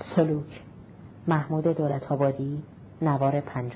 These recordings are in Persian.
سلوک محمود دولت‌آبادی نوار 5.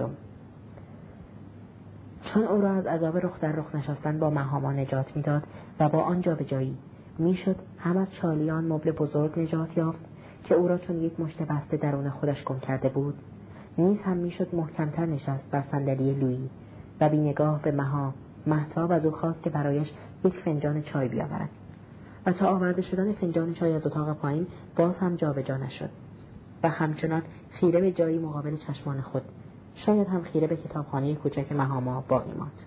چون او را از عذاب رخ در رخ نشستن با مهاما نجات میداد و با آن جابجایی میشد هم از چالیان مبل بزرگ نجات یافت که او را چون یک مشت بسته درون خودش گم کرده بود، نیز هم میشد محکمتر نشست بر صندلی لویی و بی نگاه به مهتاب از او خواست که برایش یک فنجان چای بیاورد و تا آورده شدن فنجان چای از اتاق پایین باز هم جابجا نشد و همچنان خیره به جایی مقابل چشمان خود، شاید هم خیره به کتابخانه کوچک مهاما باقی ماند.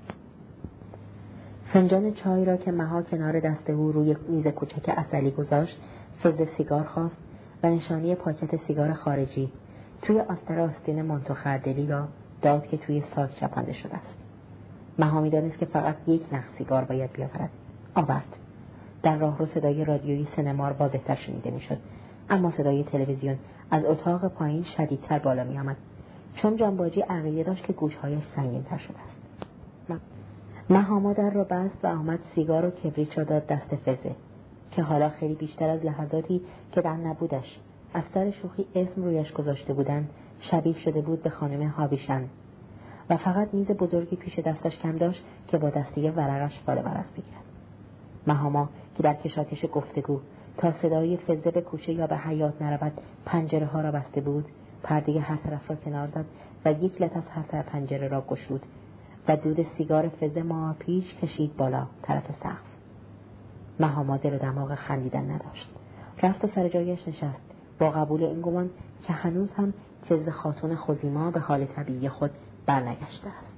فنجان چای را که مها کنار دست او روی میز کوچک عسلی گذاشت، فضل سیگار خواست و نشانی پاکت سیگار خارجی توی آستر آستین مانتو خردلی را داد که توی ساک چپانده شده است. مها می‌دانست که فقط یک نخ سیگار باید بیاورد. آورد. در راهرو صدای رادیویی سینمار واضح‌تر شنیده می‌شد، اما صدای تلویزیون از اتاق پایین شدیدتر بالا می‌آمد، چون جانباجی عقیده داشت که گوش‌هایش سنگین‌تر شده است. مهاما در را بست و آمد سیگار و کبریت را داد دست فزه که حالا خیلی بیشتر از لحظاتی که در نبودش از سر شوخی اسم رویش گذاشته بودند شبیه شده بود به خانم هاویشن و فقط میز بزرگی پیش دستش کم داشت که با دسته ورقش فال برس بگیرد. مهاما که در کشاکش گفتگو تا صدای فزه به کوچه یا به حیاط نرود پنجره ها را بسته بود، پرده هر طرف را کنار زد و یک لت از هر طرف پنجره را گشود و دود سیگار فزه ما پیش کشید بالا طرف سقف. مهاما دل و دماغ خندیدن نداشت. رفت و سر جایش نشست با قبول این گمان که هنوز هم فزه خاتون خوزیما به حال طبیعی خود برنگشته است.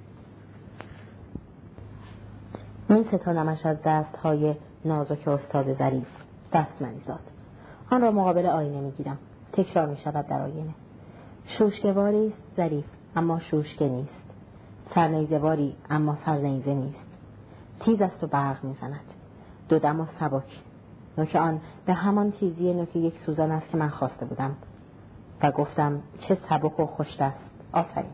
می ستانمش از دستهای نازک استاد ظریف، دست مریزاد. آن را مقابل آینه می گیرم. تکرار می شود در آینه. شوشگواری است ظریف، اما شوشگه نیست. سرنیزواری، اما سرنیزه نیست. تیز است و برق می زند. دو دم و سبک. نوک آن به همان تیزی نوک یک سوزن است که من خواسته بودم و گفتم چه سبک و خوش است. آفرین.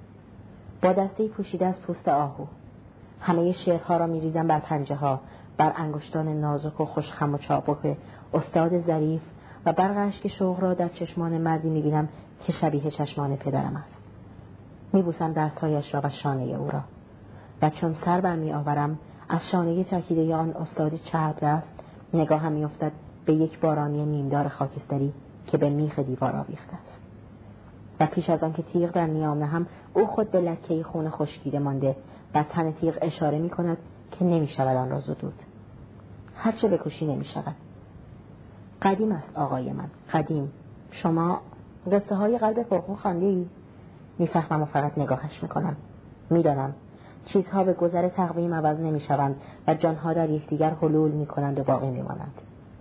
با دسته پوشیده از پوست آهو. همه شعرها را می ریزم بر پنجه ها، بر انگشتان نازک و خوشخم و چابک استاد ظریف و برق اشک شوق را در چشمان مردی می بینم که شبیه چشمان پدرم است. می بوسم دستهایش را و شانه او را و چون سر بر می آورم از شانه تکیده آن استاد چرب دست نگاهم می افتد به یک بارانی نیمدار خاکستری که به میخ دیوار آویخته است و پیش از آن که تیغ در نیام نهم او خود به لکه خون خشکیده مانده و تن تیغ اشاره می کند که نمی شود آن را زدود. هرچه بکوشی نمی شود. قدیم است آقای من، قدیم. شما قصه های قلب پرخون خوانده ای؟ می فهمم و فقط نگاهش می کنم. می دانم چیزها به گذر تقویم عوض نمی شوند و جانها در یکدیگر حلول می کنند و باقی می مانند.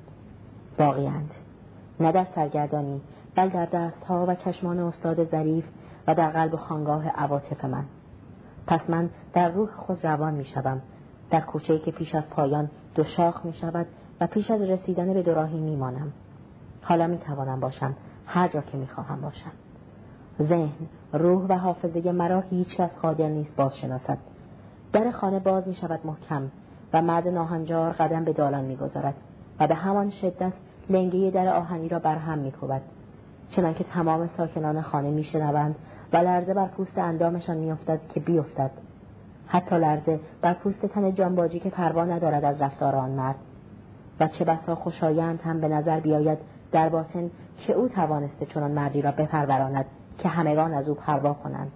باقیند. نه در سرگردانی، بل در دستها و چشمان استاد ظریف و در قلب و خانگاه عواطف من. پس من در روح خود روان می شوم، در کوچه‌ای که پیش از پایان دو شاخ می شود و پیش از رسیدن به دوراهی می مانم. حالا می توانم باشم هر جا که می خواهم باشم. ذهن، روح و حافظه مرا هیچ کس قادر نیست باز شناسد. در خانه باز می شود محکم و مرد ناهنجار قدم به دالان می گذارد و به همان شدت لنگه در آهنی را برهم می کوبد، چنانکه تمام ساکنان خانه می شنوند و لرزه بر پوست اندامشان می افتد که بیفتد. حتی لرزه بر پوست تن جانباجی که پروا ندارد از رفتار آن مرد و چه بسا خوشایند هم به نظر بیاید در باطن که او توانسته چنان مردی را بپروراند که همگان از او پروا کنند.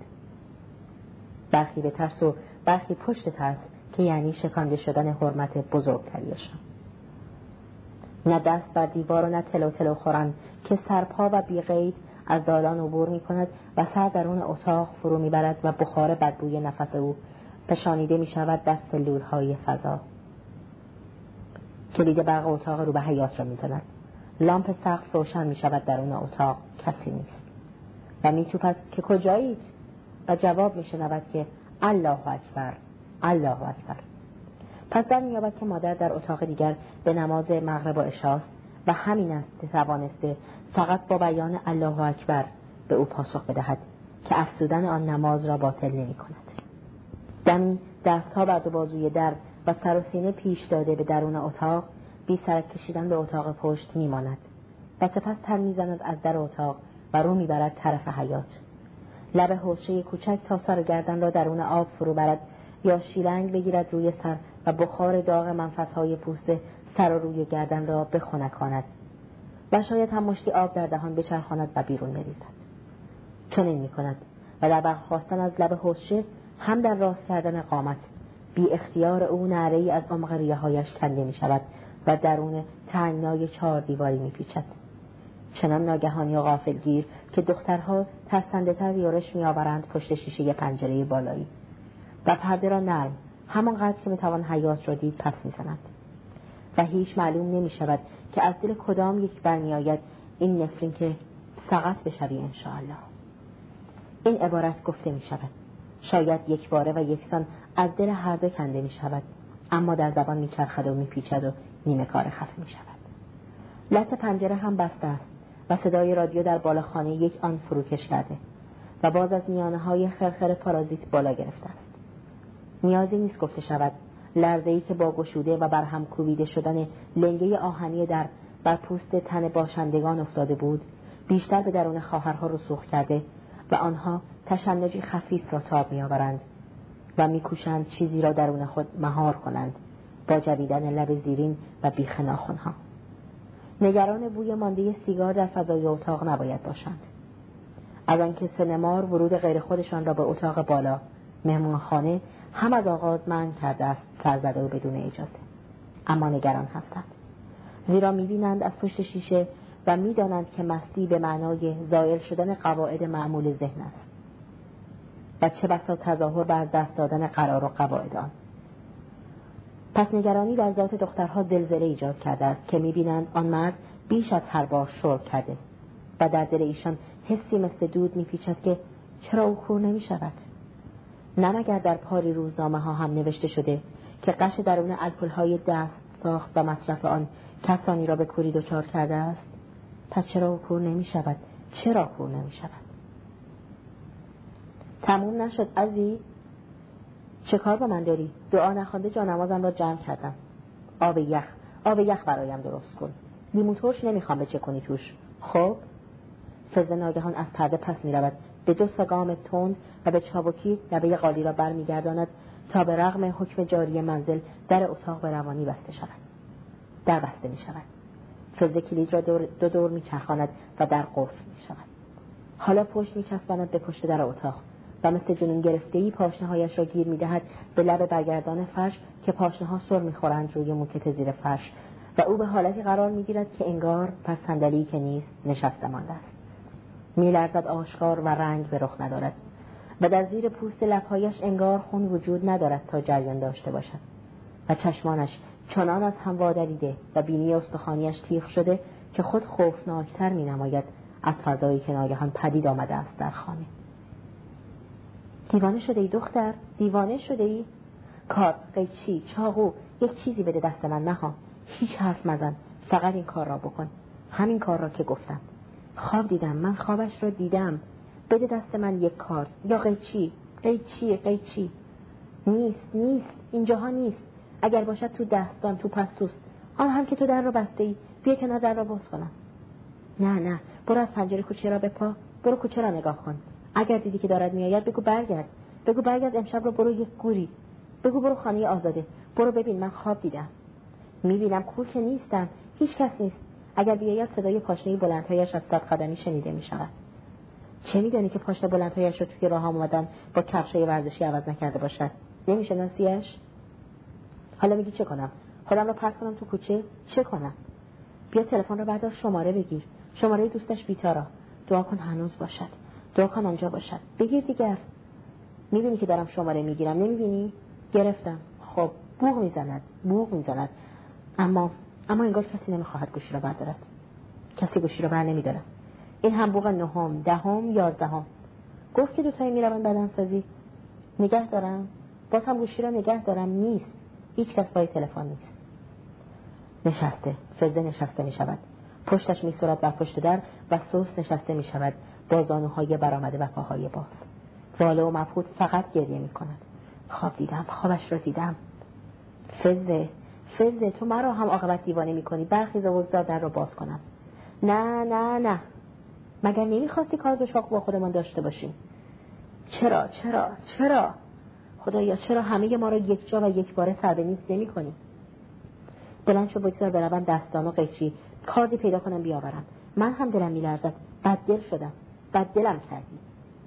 برخی به ترس و برخی پشت ترس که یعنی شکانده شدن حرمت بزرگتریشان. نه دست بر دیوار و نه تلو تلو خورن که سرپا و بی‌قید از دالان عبور می کند و سر درون اتاق فرو می برد و بخار بدبوی نفس او پشانیده می شود در سلولهای فضا. کلید برق اتاق رو به حیاط را می زند. لامپ سقف روشن می شود درون اتاق، کسی نیست و می توپد که کجایید؟ و جواب می شنود که الله اکبر، الله اکبر. پس در می یابد که مادر در اتاق دیگر به نماز مغرب و عشاست و همین است که توانسته فقط با بیان الله اکبر به او پاسخ بدهد که افسودن آن نماز را باطل نمی کند. دمی دستها بر دو بازوی در و سر و سینه پیش داده به درون اتاق، بی سرک کشیدن به اتاق پشت می ماند. و سپس تن میزند از در اتاق و رو میبرد طرف حیاط. لب حوضچه کوچک تا سر و گردن را درون آب فرو برد یا شیلنگ بگیرد روی سر و بخار داغ منفسهای پوست سر و روی گردن را بخنکاند و شاید هم مشتی آب در دهان بچرخاند و بیرون بریزد. چنین میکند و در برخاستن از لب حوضچه هم در راست کردن قامت بی اختیار او نعره‌ای از عمق ریه‌هایش کنده میشود و درون تنگنای 4 دیواری میپیچد. چنان ناگهانی و غافلگیر که دخترها ترسنده‌تر یورش میآورند پشت شیشه پنجره بالایی و پرده را نرم همانقدر که میتوان حیاط را دید پس میزنند و هیچ معلوم نمیشود که از دل کدام یک برمیآید این نفرین که سقط بشوی انشاءالله. این عبارت گفته میشود، شاید یک باره و یکسان از دل هر دو کنده میشود، اما در زبان میچرخد و میپیچد و نیمه کار خفه میشود. لثه پنجره هم بسته است و صدای رادیو در بالاخانه یک آن فروکش کرده و باز از میانه‌های خرخر پارازیت بالا گرفته است. نیازی نیست گفته شود لرزه‌ای که با گشوده و برهم کوبیده شدن لنگه آهنی در بر پوست تن باشندگان افتاده بود، بیشتر به درون خواهرها رسوخ کرده و آنها تشنجی خفیف را تاب می‌آورند و می‌کوشند چیزی را درون خود مهار کنند با جویدن لب زیرین و بیخ ناخن‌ها. نگران بوی مانده سیگار در فضای اتاق نباید باشند. از آنکه سنمار ورود غیر خودشان را به اتاق بالا مهمانخانه هم از آغاز منع کرده است سرزده و بدون اجازه، اما نگران هستند، زیرا می‌بینند از پشت شیشه و می‌دانند که مستی به معنای زائل شدن قواعد معمول ذهن است و چه بسا تظاهر بر دست دادن قرار و قواعد آن. پس نگرانی در ذات دخترها زلزله ایجاد کرده است که می‌بینند آن مرد بیش از هر بار شرب کرده و در دل ایشان حسی مثل دود می‌پیچد که چرا او کور نمی‌شود. نه مگر در پاری روزنامه‌ها هم نوشته شده که قش درون الکل‌های دست ساخت و مصرف آن کسانی را به کوری دچار کرده است؟ پس چرا او کور نمی‌شود؟ چرا کور نمی‌شود؟ تموم نشد عزیز؟ چه کار با من داری؟ دعا نخوانده جانمازم را جمع کردم. آب یخ برایم درست کن. لیمو ترش نمیخوام بچکنی توش. خب؟ فضل ناگهان از پرده پس میرود، به 2 گام تند و به چابکی لبه قالی را برمیگرداند تا به رغم حکم جاری منزل در اتاق به روانی بسته شود. در بسته می شود. فضل کلید را 2 دور میچرخاند و در قفل می شود. حالا پشت میچسباند به پشت در اتاق و مثل جنون گرفته‌ای پاشنه‌هایش را گیر می‌دهد به لب برگردان فرش که پاشنه‌ها سر می‌خورند روی موکت زیر فرش و او به حالتی قرار می‌گیرد که انگار بر صندلی که نیست نشسته مانده است. می‌لرزد آشکار و رنگ به رخ ندارد و در زیر پوست لب‌هایش انگار خون وجود ندارد تا جریان داشته باشد و چشمانش چنان از هم وادریده و بینی استخوانیش تیغ شده که خود خوفناکتر می‌نماید از فضایی که ناگهان پدید آمده است در خانه. دیوانه شده ای دختر؟ دیوانه شده ای؟ کارت، قیچی، چاقو، یک چیزی بده دست من. نها، هیچ حرف مزن، فقط این کار را بکن، همین کار را که گفتم. خواب دیدم، من خوابش را دیدم. بده دست من یک کارت یا قیچی. قیچی نیست، اینجاها نیست. اگر باشد تو دستان، تو پستوست، آن هم که تو در را بسته ای. بیا که نظر را باز کنم. نه، برو از پنجره کوچه را بپا، برو کوچه را نگاه کن. اگر دیدی که دارد میآید بگو برگرد امشب رو برو یک گوری. بگو برو خانه آزاده، برو ببین من خواب دیدم. میبینم کور که نیستم، هیچ کس نیست. اگر بیاید صدای پاشنه بلندهایش از 100 قدمی شنیده میشود. چه میدانی که پاشنه بلندهایش رو توی راه آمدن با کفشای ورزشی عوض نکرده باشد؟ نمیشناسیش؟ حالا میگی چه کنم؟ خودم رو پرت کنم تو کوچه؟ چه کنم؟ بیا تلفن رو بردار، شماره بگیر، شماره دوستش بیتارا. دعا کن هنوز باشد، دعا کن آنجا باشد. بگیر دیگر. میبینی که دارم شماره میگیرم؟ نمیبینی؟ گرفتم. خب بوق میزند. اما انگار کسی نمیخواهد گوشی را بردارد. کسی گوشی را بر نمیدارد. این هم بوق 9م، 10م، 11م. گفت که دوتایی میروند بدنسازی. نگه دارم. باز هم گوشی را نگه دارم. نیست. هیچ کس پای تلفن نیست. فضل نشسته میشود. پشتش میسرد بر پشت در و سوس نشسته میشود با زانوهای برآمده و پاهای باز. واله و مبهوت فقط گریه میکند. خوابش را دیدم. فضل تو مرا هم عاقبت دیوانه میکنی. برخیز و بگذار در را باز کنم. نه نه نه، مگر نمیخواستی کار به شاق با خودمان داشته باشیم؟ چرا خدایا چرا همه ما را یک جا و یک باره سر به نیست نمی کنی؟ بلند شو بگذار بروم دستان و قیچی کاردی پیدا کنم بیاورم. من هم دلم میلرزد. بددل شدم. بددلم کردی.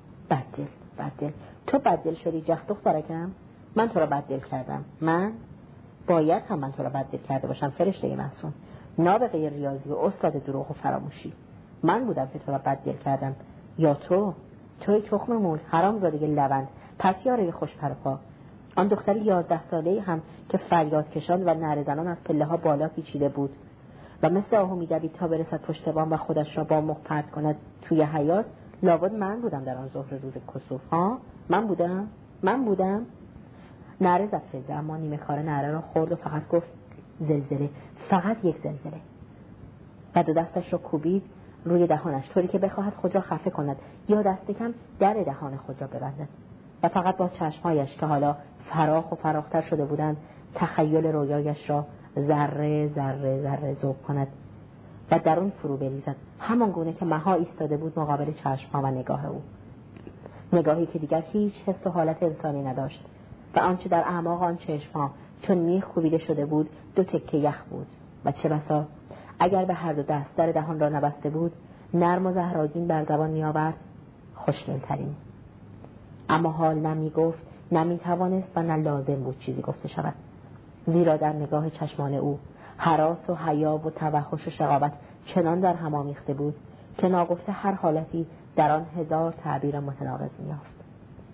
بددل تو بددل شدی جخت دخترکم. من تو را بددل کردم. من باید هم من تو را بددل کرده باشم فرشته معصوم، نابغه ریاضی و استاد دروغ و فراموشی. من بودم که تو را بددل کردم یا توی تخم مول حرامزاده لوند پتیاره خوش پرپا، آن دختر 11 ساله‌ای هم که فریاد کشان و نعره زنان از پله ها بالا پیچیده بود و مثل آهو می‌دوید تا برسد پشت بام و خودش را با مخ پرت کند توی حیاط. لابد من بودم در آن ظهر روز کسوف. ها من بودم. نعره زد فیضه، اما نیمه کار نعره را خورد و فقط گفت زلزله، فقط یک زلزله. و دو دستش را کوبید روی دهانش طوری که بخواهد خود را خفه کند یا دست کم در دهان خود را ببندد و فقط با چشمهایش که حالا فراخ و فراختر شده بودند تخیل رویایش را ذره ذره ذره ذوب کند و در اون فرو بریزد، همان گونه که مها ایستاده بود مقابل چشمها و نگاه او، نگاهی که دیگر هیچ حس و حالت انسانی نداشت و آنچه در اعماق آن چشمها چون میخ کوبیده شده بود 2 تکه یخ بود و چه بسا اگر به هر دو دست در دهان را نبسته بود نرم و زهراگین بر زبان میآورد خوشگل‌ترین. اما حال نه میگفت نه میتوانست و نه لازم بود چیزی گفته شود، زیرا در نگاه چشمان او هراس و حیا و توحش و شقاوت چنان در هم آمیخته بود که ناگفته هر حالتی در آن 1000 تعبیر متناقض می‌یافت.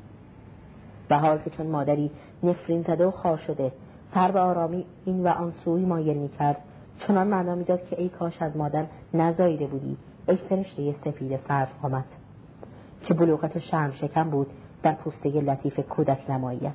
و حال که چون مادری نفرین زده و خار شده سر به آرامی این و آن سوی مایل می‌کرد، چنان معنا می‌داد که ای کاش از مادر نزاییده بودی، ای فرشته سپید فرد قامت که بلوغت و شرم شکم بود در پوسته لطیف کودک نماییت.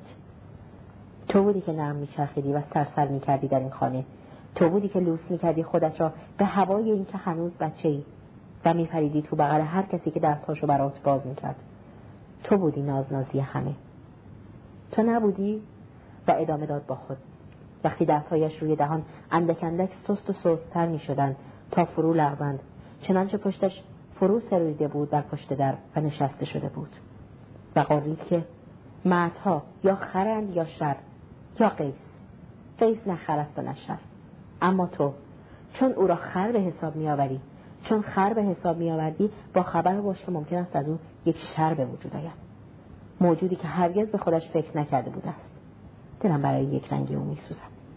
تو بودی که نرم میچرخیدی و سرسر میکردی در این خانه، تو بودی که لوس میکردی خودت را به هوای این که هنوز بچه‌ای و میپریدی تو بغل هر کسی که دستاشو برات باز میکرد. تو بودی نازنازی همه. تو نبودی؟ و ادامه داد با خود وقتی دستهایش روی دهان اندک اندک سست و سست‌تر میشدند تا فرو لغزند، چنانچه پشتش فرو سریده بود در پشت در و نشسته شده بود و قرید که مردها یا خرند یا شر یا قیس نه خر است و نه شر. اما تو چون او را خر به حساب میآوری، چون خر به حساب میآوردی، با خبر باش که ممکن است از او یک شر به وجود آید، موجودی که هرگز به خودش فکر نکرده بوده است. دلم برای یک رنگی او میسوزد.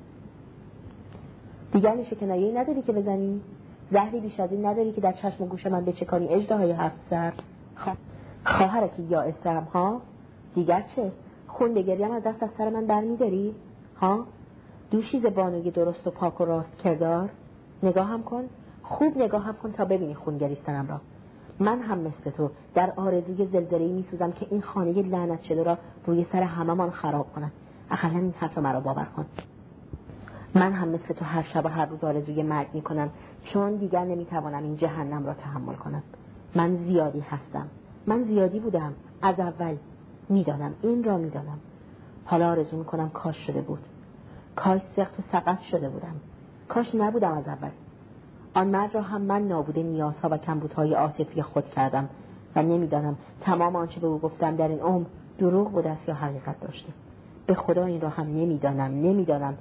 دیگر نیشه کنایه‌ای نداری که بزنی؟ زهری بیش از این نداری که در چشم و گوش من بچکانی اژدهای 7 سر؟ خواهرکی یا اسم ها؟ دیگر چه؟ خون بگریم از دست از سر من برمیداری؟ ها؟ دوشیز بانوی درست و پاک و راست کردار؟ نگاهم کن، خوب نگاهم کن تا ببینی خون گریستنم را. من هم مثل تو در آرزوی زلزله‌ای میسوزم که این خانه لعنت شده را روی سر هممان خراب کنم. اقلا این حرف مرا باور کن. من هم مثل تو هر شب و هر روز آرزوی مرگ میکنم، چون دیگر نمیتوانم این جهنم را تحمل کنم. من زیادی هستم، من زیادی بودم از اول، میدانم، این را میدانم. حالا آرزو میکنم کاش شده بود، کاش سخت و سقط شده بودم، کاش نبودم از اول. آن مرد را هم من نابوده نیازها و کمبودهای عاطفی خود کردم و نمیدانم تمام آنچه به او گفتم در این عمر دروغ بوده است یا حقیقت داشته. به خدا این را هم نمیدانم.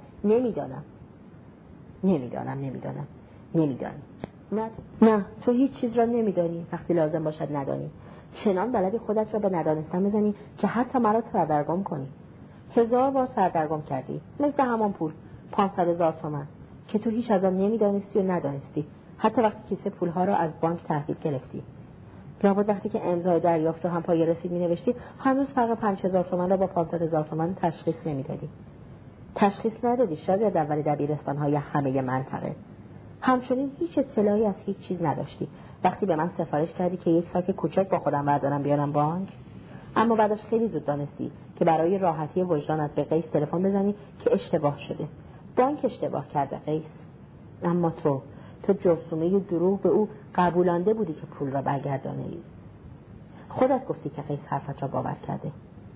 نه تو هیچ چیز را نمیدانی. وقتی لازم باشد ندانی، چنان بلدی خودت را به ندانستن بزنی که حتی مرا سردرگم کنی. 1000 بار سردرگم کردی، مثل همان پول 500,000 تومان که تو هیچ از آن نمیدانستی و ندانستی، حتی وقتی کیسه پولها را از بانک تحویل گرفتی. لابد وقتی که امضای دریافت رو هم پای رسید می‌نوشتی، هنوز فرق 5000 تومان را با 500,000 تومان تشخیص نمیدادی. تشخیص ندادی شاید اول دبیرستان‌های همه منطقه. همچنین هیچ اطلاعی از هیچ چیز نداشتی وقتی به من سفارش کردی که یک ساک کوچک با خودم بردارم بیارم بانک. اما بعدش خیلی زود دانستی که برای راحتی وجدانت به قیس تلفن بزنی که اشتباه شده، بانک اشتباه کرده قیس. اما تو جرثومه دروغ به او قبولانده بودی که پول را برگردانی. خودت گفتی که قیس حرفت را باور کرده،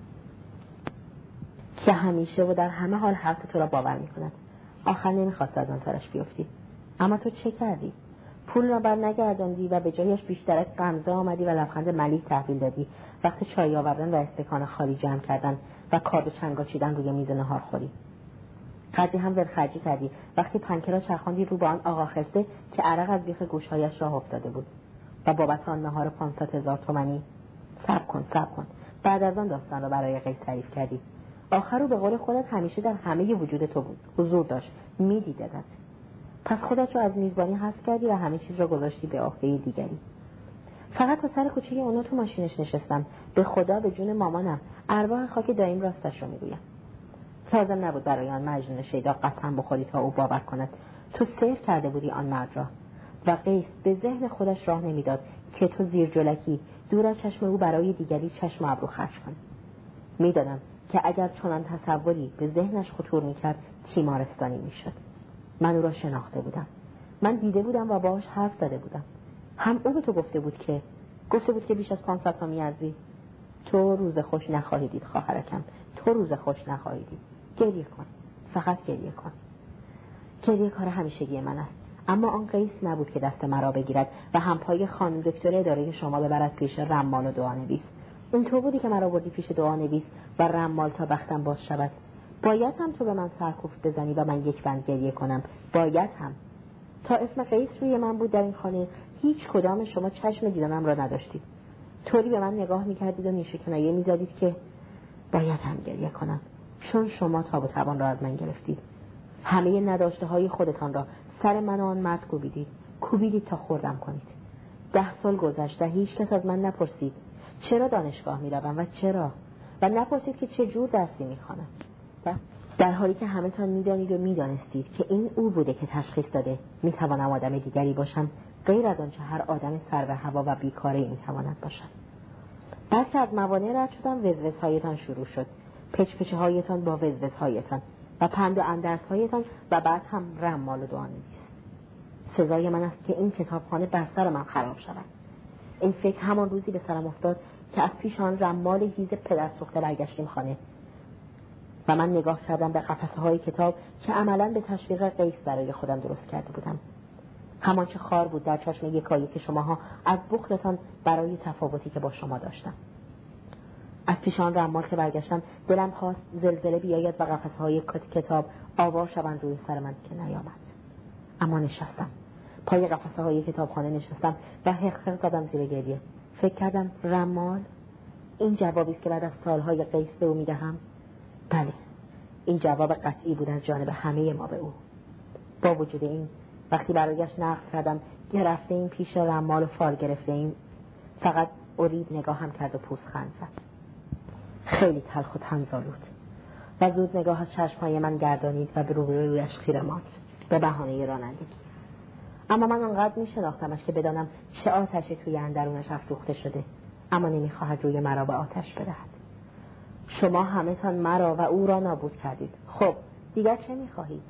که همیشه و در همه حال حرف تو را باور می‌کند. آخر نمی‌خواست از آن ترش بیفتی. اما تو چه کردی؟ پول را بر نگرداندی و به جایش بیشتر غمزه آمدی و لبخند ملیح تحویل دادی وقتی چای آوردن و استکان خالی جمع کردن و کارد و چنگا چیدن روی میز ناهارخوری. خرجی هم ولخرجی کردی وقتی پنکه را چرخاندی رو به آن آقا خسته که عرق از بیخ گوشهایش راه افتاده بود و بابت آن نهار 500,000 تومانی. صبر کن. بعد از آن داستان را برای قیس تعریف کردی. آخر رو به قول خودت همیشه در همه وجود تو بود، حضور داشت، میدیدت. پس خودت رو از میزبانی حذف کردی و همه چیز را گذاشتی به عهده دیگری. فقط تا سر کوچه اونا تو ماشینش نشستم. به خدا به جون مامانم ارواح خاک دایم راستش رو میگویم. لازم نبود برای آن مجنون شیدا قسم بخوری تا او باور کند تو سیر کرده بودی آن مرد را. و قیس به ذهن خودش راه نمیداد که تو زیر جلکی دور از چشم او برای دیگری چشم ابرو خرج کنی. میدادم که اگر چنان تصوری به ذهنش خطور میکرد تیمارستانی میشد. من او را شناخته بودم. من دیده بودم و باهاش حرف زده بودم. هم او به تو گفته بود که بیش از 500 ها میارزی. تو روز خوش نخواهی دید خواهرکم، تو روز خوش نخواهی دید. گریه کن، فقط گریه کن. گریه کار همیشگی من است. اما آن قیس نبود که دست مرا بگیرد و همپای خانم دکتر اداره شما ببرد پیش رمال و دعانویس. این تو بودی که مرا بردی پیش دعانویس و رمال تا بختم باز شود. باید هم تو به من سرکوفت بزنی و من یک بند گریه کنم. باید هم. تا اسم قیس روی من بود در این خانه هیچ کدام شما چشم دیدنم را نداشتید. طوری به من نگاه میکردید و نیشه کنایه میزدید که باید هم گریه کنم، چون شما تاب و توان را از من گرفتید. همه نداشته های خودتان را سر من و آن مرد کوبیدید تا خوردم کنید. 10 سال گذشت و هیچ کس از من نپرسید چرا دانشگاه میروم و چرا، و نپرسید که چه جور درسی میخوانم، در حالی که همه تان میدانید و میدانستید که این او بوده که تشخیص داده میتوانم آدم دیگری باشم غیر از آنچه هر آدم سر به هوا و بیکاره میتواند باشد. بعد که از موانع رد شدم وزوزهایتان شروع شد، پچپچه هایتان با وزوزهایتان و پند و اندرس هایتان و بعد هم رمال و دعانویس. سزای من است که این کتابخانه بر سر من خراب شود. این فکر همان روزی به سرم افتاد که از پیش آن رمال هیز پدر سوخته برگشتیم خانه و من نگاه کردم به قفسه های کتاب که عملاً به تشویق قیس برای خودم درست کرده بودم. همانچه خار بود در چشم یکایی که شماها از بخلتان برای تفاوتی که با شما داشتم. از پیش آن رمال که برگشتم دلم خواست زلزله بیاید و قفسه های کتاب آوا شوند روی سر من که نیامد. اما نشستم. پای قفسه های کتابخانه نشستم و حق زدم زیر گریه. فکر کردم رمال، این جوابی است که بعد از سالهای قیس به او میدهم. بله، این جواب قطعی بود از جانب همه ما به او. با وجود این وقتی برایش نقل کردم گرفته این پیش رمال و فال گرفته این، فقط ارید نگاهم کرد و پوزخند زد. خیلی تلخ و طنزآلود و زود نگاه از چشمهای من گردانید و به روبرویش خیره ماند به بهانه رانندگی. اما من آنقدر میشناختمش که بدانم چه آتشی توی اندرونش افروخته شده، اما نمیخواهد روی مرا به آتش بدهد. شما همه تان مرا و او را نابود کردید. خب دیگر چه میخواهید؟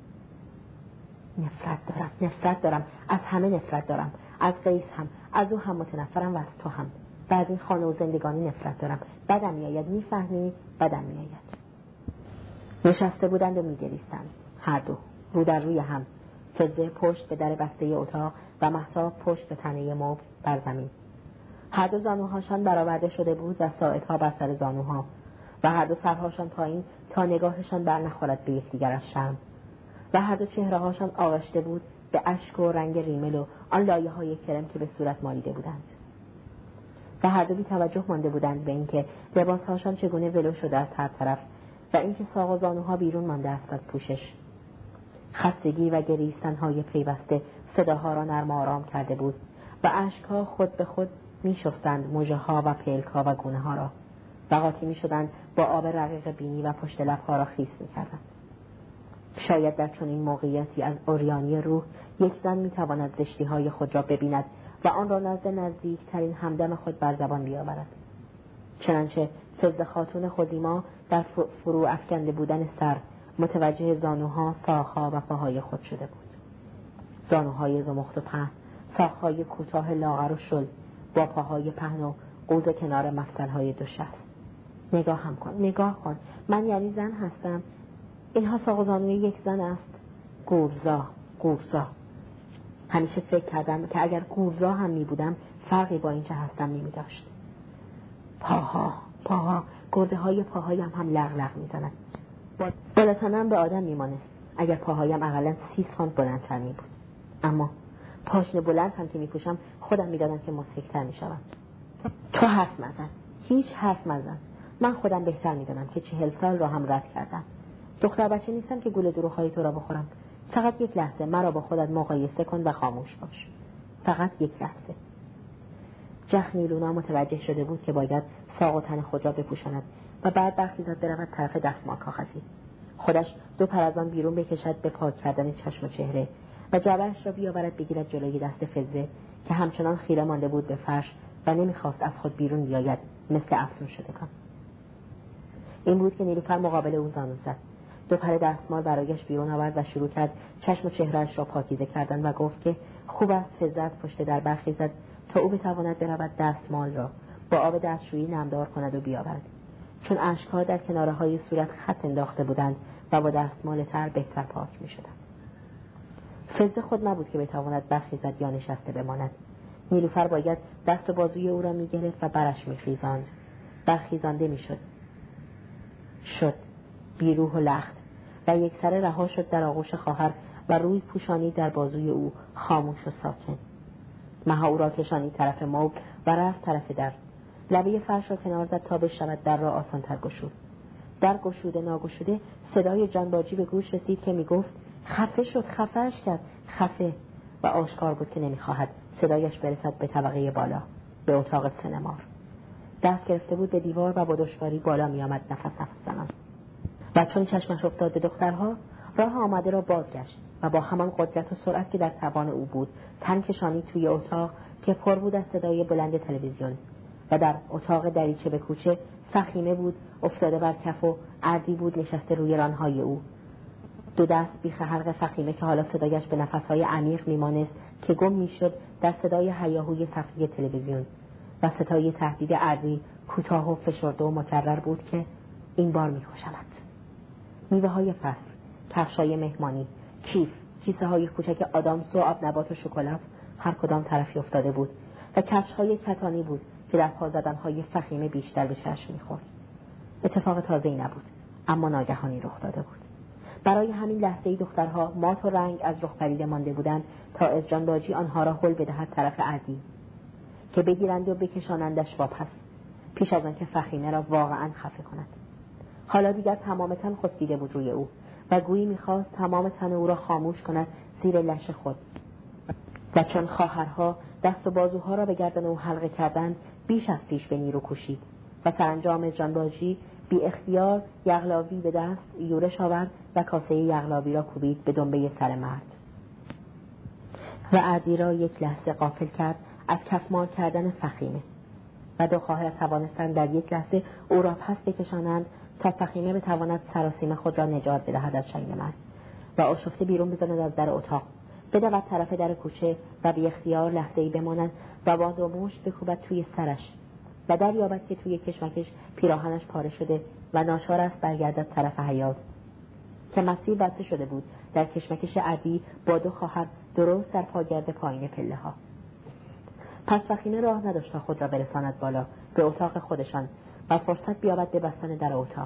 نفرت دارم از همه نفرت دارم، از قیس هم، از او هم متنفرم و از تو هم. بعد این خانه و زندگانی نفرت دارم. بدم میآید، میفهمی؟ بدم میآید. نشسته بودند و میگریستند، هر دو رو در روی هم، فضه پشت به در بسته اتاق و مهتاب پشت به تنه مبل بر زمین. هر دو زانوهاشان برآورده شده بود و ساعدها بر سر زانوها و هر دو سرهاشان پایین تا نگاهشان بر نخورد به یکدیگر از شرم و هر دو چهره‌هاشان آغشته بود به اشک و رنگ ریمل و آن لایه‌های کرم که به صورت مالیده بودند و هر دو بی توجه مانده بودند به اینکه لباسهاشان چگونه ولو شده از هر طرف و اینکه ساق و زانوها بیرون مانده است از پوشش. خستگی و گریستن‌های پیوسته صداها را نرم آرام کرده بود و اشک‌ها خود به خود می‌شستند مژه‌ها و پلک‌ها و گونه‌ها را و قاطی می‌شدند با آب رقیق بینی و پشت لب‌ها را خیس می‌کردند. شاید در چنین موقعیتی از عریانی روح یک زن می‌تواند زشتی‌های خود را ببیند و آن را نزدیکترین همدم خود بر زبان بیاورد. چنانچه فضل خاتون خودیما در فرو افکنده بودن سر متوجه زانوها، ساق‌ها و پاهای خود شده بود. زانوهای زمخت و پهن، ساق‌های کوتاه لاغر و شل با پاهای پهن و قوز کنار مفصل‌های دو شست. نگاه کن، من یعنی زن هستم. اینها ساق و زانوی یک زن است. گورزا. همیشه فکر کردم که اگر گورزا هم می بودم فرقی با این چه هستم نمی داشت. پاها، گرده های پاهایم هم لغ لغ می زند. بالاتنم به آدم می مانست اگر پاهایم اقلا 30 سانت بلندتر می بود. اما پاشنه بلند هم که می پوشم خودم می دادم که مسحکتر می شدم. تو حرف مزن، هیچ حرف مزن. من خودم بهتر می دانم که 40 سال را هم رد کردم. دختر بچه نیستم که گول دروغ‌های تو را بخورم. فقط یک لحظه مرا با خودت مقایسه کن و خاموش باش. فقط یک لحظه. جخ نیلونا متوجه شده بود که باید ساق و تن خود را بپوشاند و بعد برخیزد برود طرف دستمال کاغذی. خودش 2 پر از آن بیرون بکشد به پاک کردن چشم و چهره و جعبه‌اش را بیاورد بگیرد جلوی دست فزه که همچنان خیره مانده بود به فرش و نمیخواست از خود بیرون بیاید مثل افسون شدگان. این بود که نیلوفر مقابل او زانو زد. 2 پر دستمال برایش بیرون آورد و شروع کرد چشم و چهرهش را پاکیزه کردن و گفت که خوب است فزه از پشت در برخیزد تا او بتواند برود دستمال را با آب دستشویی نمدار کند و بیاورد، چون اشک‌ها در کناره‌های صورت خط انداخته بودند و با دستمال تر بهتر پاک می‌شدند. فزه خود نبود که بتواند برخیزد یا نشسته بماند. نیلوفر باید دست و بازوی او را می‌گرفت و برش می‌خیزاند. برخیزانده می‌شد. بیروح و لخت و یک سره رها شد در آغوش خواهر و روی پوشانی در بازوی او خاموش و ساکن. مها او را کشانی طرف مبل و رفت طرف در. لبه فرش را کنار زد تا بشود در را آسان‌تر گشود. در گشوده ناگشوده صدای جانباجی به گوش رسید که میگفت خفه شد، خفه‌اش کرد، خفه، و آشکار بود که نمیخواهد صدایش برسد به طبقه بالا، به اتاق سینمار. دست گرفته بود به دیوار و با دشواری بالا میآمد نفس زنان. و چون چشمش افتاد به دخترها، راه آمده را بازگشت و با همان قدرت و سرعت که در توان او بود تن کشانی توی اتاق که پر بود از صدای بلند تلویزیون. و در اتاق دریچه به کوچه فخیمه بود افتاده بر کف و اردی بود نشسته روی رانهای او. 2 دست بیخ حلق فخیمه که حالا صدایش به نفسهای عمیق میمانست که گم میشد در صدای هیاهوی صفحه تلویزیون و صدای تهدید اردی کوتاه و فشرده و مکرر بود که این بار میکشمت. میوه های فصل، کفشای مهمانی، کیسه های کوچک آدامس و آب نبات و شکلات هر کدام طرفی افتاده بود و کفش های کتانی بود که در پا زدن‌های فخیمه بیشتر به چشم می‌خورد. اتفاق تازه‌ای نبود، اما ناگهانی رخ داده بود. برای همین لحظه‌ای دخترها مات و رنگ از رخ پریده مانده بودند تا از جانباجی آنها را هل بدهد طرف اردی که بگیرند و بکشانندش واپس پیش از آنکه فخیمه را واقعاً خفه کند. حالا دیگر تمام تن خسبیده بود روی او و گویی می‌خواست تمام تن او را خاموش کند زیر لش خود. و چون خواهرها دست و بازوها را به گردن او حلقه کردند بیش از پیش به نیرو کوشید و سرانجام جانباجی بی اختیار یغلاوی به دست یورش آورد و کاسه یغلاوی را کوبید به دنبه سر مرد و اردی را یک لحظه غافل کرد از کفمال کردن فخیمه و 2 خواهر توانستند در یک لحظه او را پس بکشانند تا فخیمه بتواند سراسیمه خود را نجات بدهد از چنگ مرد و آشفته بیرون بزند از در اتاق، بدود طرف در کوچه و بی اختیار لحظه‌ای بماند و با 2 مشت بکوبد توی سرش و دریابد که توی کشمکش پیراهنش پاره شده و ناچار است برگردد طرف حیاط که مسیر بسته شده بود در کشمکش اردی با 2 خواهر درست در پاگرد پایین پله ها. پس فخیمه راه نداشت تا خود را برساند بالا به اتاق خودشان و فرصت بیابد به بستن در اتاق.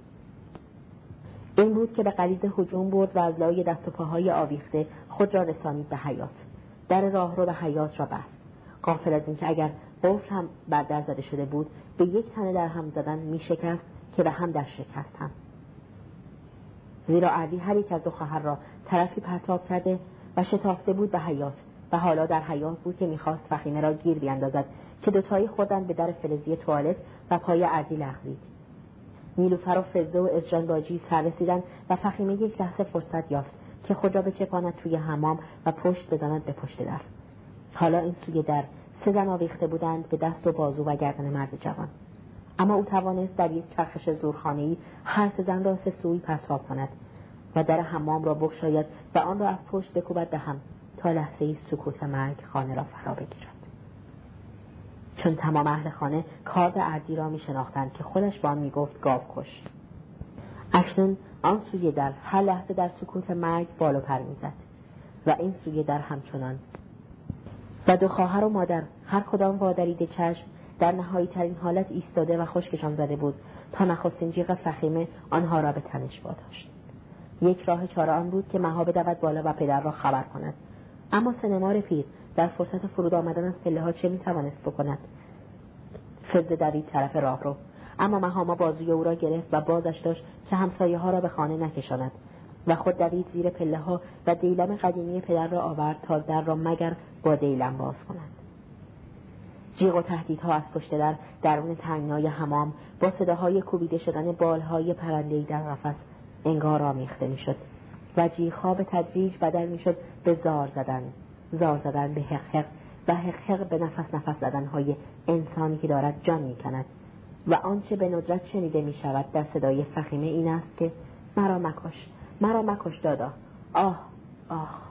این بود که به غریزه هجوم برد و از لای دست و پاهای آویخته خود را رسانید به حیاط. در راه رو به حیاط را بست، غافل از اینکه اگر قفل هم بر در زده شده بود به یک تنه در هم زدن می شکست که به هم در شکست هم. زیرا اردی هر یک از 2 خواهر را طرفی پرتاب کرده و شتافته بود به حیاط و حالا در حیاط بود که می‌خواست فخیمه را گیر بیاندازد که 2 تایی خوردند به در فلزی توالت و پای اردی لغزید. نیلوفر و فزه و ازجان باجی سر رسیدند و فخیمه یک لحظه فرصت یافت که خود را بچپاند توی حمام و پشت بزند به پشت در. حالا این سوی در 3 زن آویخته بودند به دست و بازو و گردن مرد جوان، اما او توانست در یک چرخش زورخانه‌ای هر 3 زن را 3 سوی پرتاب کند و در حمام را بگشاید و آن را از پشت بکوبد به هم تا لحظه‌ای سکوت مرگ خانه را فرا بگیرد. چون تمام اهل خانه کار به اردی را می شناختند که خودش با آن می گفت گاوکش. اکنون آن سوی در هر لحظه در سکوت مرگ بالو پر می زد. و این سوی در همچنان. و دو خواهر و مادر هر کدام وادریده چشم در نهایی ترین حالت ایستاده و خشکشان زده بود تا نخستین جیغ فخیمه آنها را به تنش واداشت. یک راه چاره آن بود که مها بدود بالا و پدر را خبر کند. اما سنمار پیر در فرصت فرود آمدن از پله‌ها چه می‌توانست بکند؟ فضه دوید طرف راه رو، اما مهاما بازوی او را گرفت و بازش داشت که همسایه‌ها را به خانه نکشاند و خود دوید زیر پله‌ها و دیلم قدیمی پدر را آورد تا در را مگر با دیلم باز کند. جیغ و تهدیدها از پشت در درون تنگنای حمام با صداهای کوبیده شدن بالهای پرنده‌ای در قفس انگار آمیخته می‌شد و جیغ‌ها به تدریج بدل می‌شد به زار زدن به حق و حق به نفس زدن‌های انسانی که دارد جان می‌کند. و آنچه به ندرت شنیده می‌شود در صدای فخیمه این است که مرا مکش دادا، آه آه.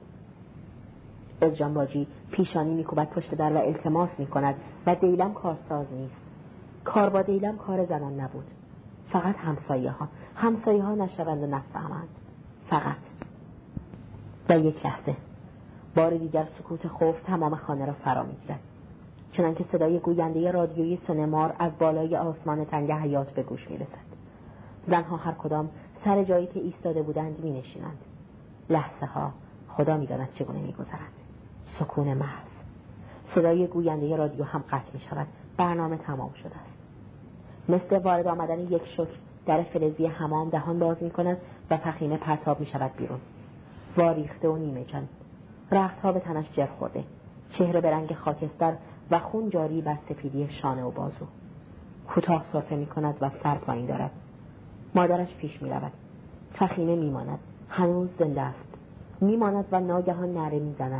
ازجان باجی پیشانی می‌کوبد پشت در و التماس می‌کند و دیلم کارساز نیست. کار با دیلم کار زنان نبود. فقط همسایه‌ها نشوند و نفهمند. فقط. و یک لحظه بار دیگر سکوت خوف تمام خانه را فرا می‌گیرد. چنانکه صدای گوینده رادیویی سنمار از بالای آسمان تنگ حیاط به گوش می‌رسد. زنها هر کدام سر جایی که ایستاده بودند می‌نشینند. لحظه‌ها خدا می‌داند چگونه می‌گذرند. سکون محض. صدای گوینده رادیو هم قطع می‌شود. برنامه تمام شده است. مثل وارد آمدن یک شوک در فلزی حمام دهان باز می‌کند و فخیمه پرتاب می‌شود بیرون. واریخته و نیمه جان. رختها به تنش جر خورده. چهره به رنگ خاکستر و خون جاری بر سپیدی شانه و بازو. کوتاه سرفه می‌کند و سر پایین دارد. مادرش پیش می‌رود. فخیمه می‌ماند. هنوز زنده است. می‌ماند و ناگهان نعره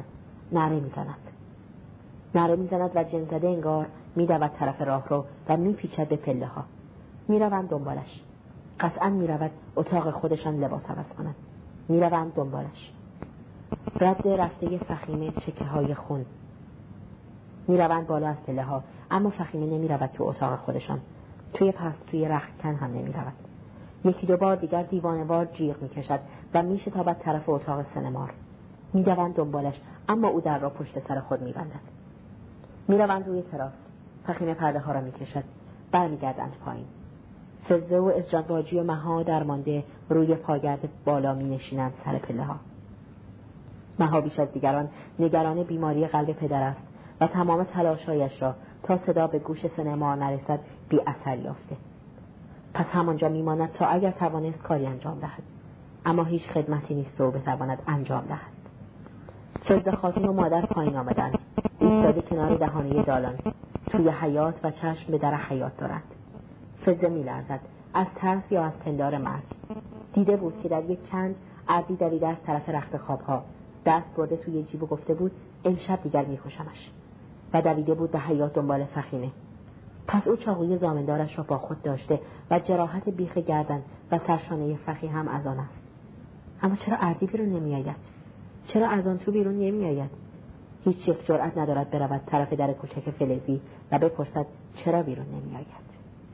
می‌زند و جن‌زده انگار می‌دود طرف راه رو و می‌پیچد به پله‌ها. می‌روند دنبالش. قطعاً می‌رود اتاق خودشان لباس عوض کند. می‌روند دنبالش. رد رفته فخیمه چکه‌های خون. می‌روند بالا از پله‌ها، اما فخیمه نمی‌رود تو اتاق خودشان. توی رختکن هم نمی‌رود. یکی دو بار دیگر دیوانه‌وار جیغ می‌کشد و می‌شتابد طرف اتاق سنمار. می‌دوند دنبالش، اما او در را پشت سر خود می‌بندد. می‌روند روی تراس. فخیمه پرده‌ها را می‌کشد. برمیگردند پایین. فضه و ازجان باجی و مها درمانده روی پاگرد بالا می‌نشینند سر پله‌ها. مها بیش از دیگران نگران بیماری قلب پدر است و تمام تلاش‌هایش را تا صدا به گوش سنمار نرسد بی اثر یافته. پس همانجا میماند تا اگر توانست کاری انجام دهد، اما هیچ خدمتی نیست او بتواند انجام دهد. فضه خاتون و مادر پایین آمدند. ایستاده کنار دهانه دالان توی حیاط و چشم به در حیاط دارند. فضه میلرزد از ترس یا از پندار مرگ. دیده بود که در یک چند اردی دویده از طرف رخت خوابها، دست برده توی جیب و گفته بود امشب دیگر میکشمش، و دویده بود به حیاط دنبال فخیمه. پس او چاقوی زامندارش را با خود داشته و جراحت بیخ گردن و سرشانه فخی هم از آن است. اما چرا اردی بیرون نمی آید؟ چرا از آن تو بیرون نمی آید؟ هیچ یک جرأت ندارد برود طرف در کوچک فلزی و بپرسد چرا بیرون نمی آید.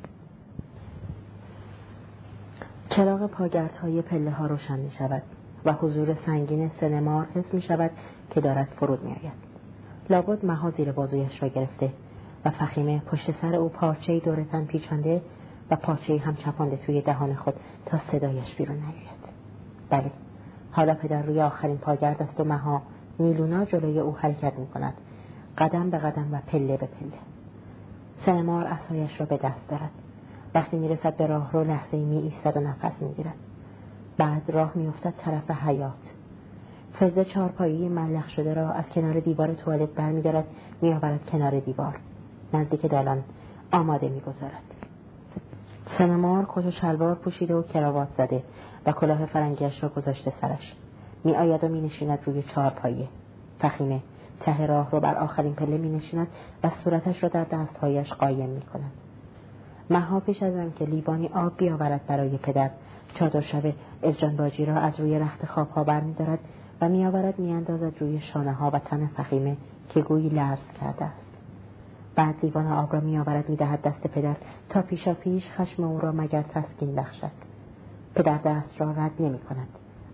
چراغ پاگردهای پله ها روشن می شود و حضور سنگین سنمار حس می شود که دارد فرود می آید. لابد مها زیر بازویش را گرفته و فخیمه پشت سر او پارچه‌ای دور تن پیچانده و پارچه‌ای هم چپانده توی دهان خود تا صدایش بیرون نیاید. بله، حالا پدر روی آخرین پاگرد است و مها میلونا جلوی او حرکت می کند، قدم به قدم و پله به پله. سنمار عصایش را به دست دارد. وقتی می رسد به راه رو لحظه‌ای می ایستد و نفس می گیرد. بعد راه می افتد طرف حیاط. فضه چارپایی ملق شده را از کنار دیوار توالت برمی دارد، می آورد کنار دیوار نزدیک دالان آماده می گذارد. سنمار کت و شلوار پوشیده و کراوات زده و کلاه فرنگیش را گذاشته سرش. می آید و می نشیند روی چارپایه. فخیمه ته راه رو بر آخرین پله می نشیند و صورتش را در دستهایش قایم می کند. مها پیش از آن که لیوانی آب بیاورد برای پدر، چادر شب ازجان باجی را از روی رخت خوابها برمی دارد و می آورد می اندازد روی شانه ها و تن فخیمه که گویی لرز کرده است. بعد لیوان آب را می آورد می دهد دست پدر تا پیشا پیش خشم او را مگر تسکین بخشد. پدر دست را رد نمی کند،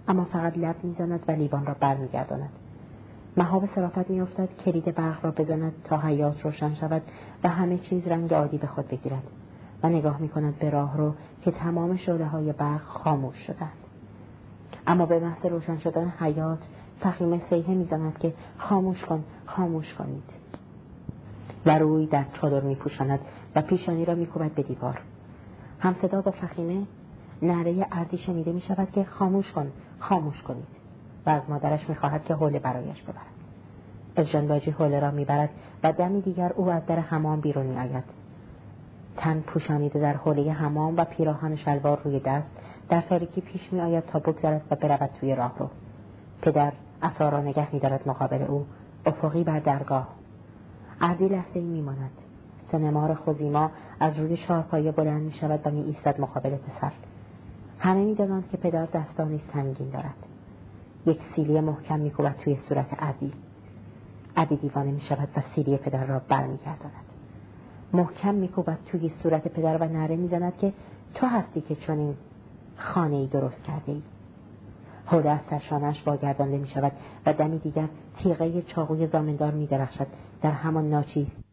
اما فقط لب میزند و لیوان را برمیگرداند. مهاب صرافت میافتد کلید برق را بزند تا حیاط روشن شود و همه چیز رنگ عادی به خود بگیرد و نگاه میکند به راه رو که تمام شعله‌های برق خاموش شدند. اما به محض روشن شدن حیاط فخیمه صیحه میزند که خاموش کن، خاموش کنید، و روی در چادر میپوشاند و پیشانی را میکوبد به دیوار. همصدا با فخیمه نعره اردی شنیده میشود که خاموش کن، خاموش کنید، و از مادرش میخواهد که حوله برایش ببرد. اژدان باجی حوله را میبرد و دمی دیگر او از در حمام بیرون میآید. تن پوشانیده در حوله حمام و پیراهن شلوار روی دست در تاریکی پیش میآید تا بگذرد و برود توی راهرو. پدر عصا را نگه می‌دارد مقابل او، افقی بر درگاه. اردی لحظه‌ای میماند. سنمار خوزیما از روی چهارپایه بلند میشود و میایستد مقابل پسر. همه میدانند که پدر دستانی سنگین دارد. یک سیلی محکم میکوبد توی صورت اردی. اردی دیوانه میشود و سیلی پدر را برمیگرداند. محکم میکوبد توی صورت پدر و نعره میزند که تو هستی که چنین خانه‌ای درست کرده ای. حوله از سرشانش واگردانده می شود و دمی دیگر تیغه چاقوی زامندار می درخشد در همان ناچیز